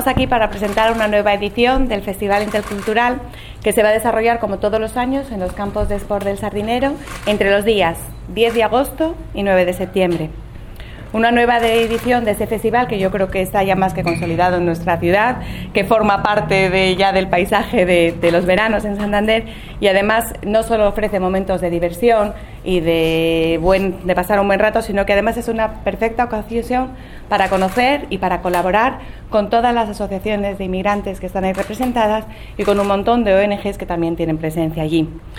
Aquí para presentar una nueva edición del Festival Intercultural que se va a desarrollar como todos los años en los campos de Sport del Sardinero entre los días 10 de agosto y 9 de septiembre. Una nueva edición de este festival que yo creo que está ya más que consolidado en nuestra ciudad, que forma parte ya del paisaje de los veranos en Santander y además no solo ofrece momentos de diversión y de pasar un buen rato, sino que además es una perfecta ocasión para conocer y para colaborar con todas las asociaciones de inmigrantes que están ahí representadas y con un montón de ONGs que también tienen presencia allí.